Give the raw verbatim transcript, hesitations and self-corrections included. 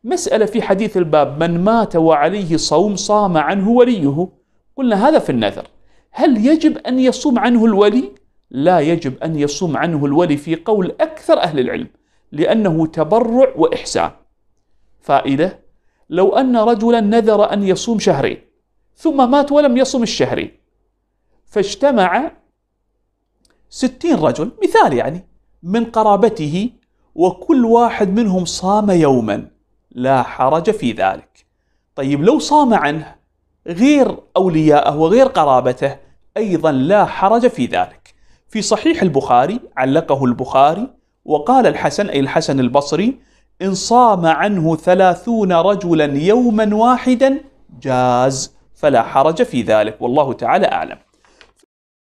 مسألة في حديث الباب: من مات وعليه صوم صام عنه وليه. قلنا هذا في النذر. هل يجب أن يصوم عنه الولي؟ لا يجب أن يصوم عنه الولي في قول أكثر أهل العلم، لأنه تبرع وإحسان. فائدة: لو أن رجلا نذر أن يصوم شهرين ثم مات ولم يصم الشهرين، فاجتمع ستين رجل مثال يعني من قرابته، وكل واحد منهم صام يوما، لا حرج في ذلك. طيب لو صام عنه غير أولياءه وغير قرابته أيضا لا حرج في ذلك. في صحيح البخاري علقه البخاري وقال الحسن أي الحسن البصري: إن صام عنه ثلاثون رجلا يوما واحدا جاز، فلا حرج في ذلك، والله تعالى أعلم.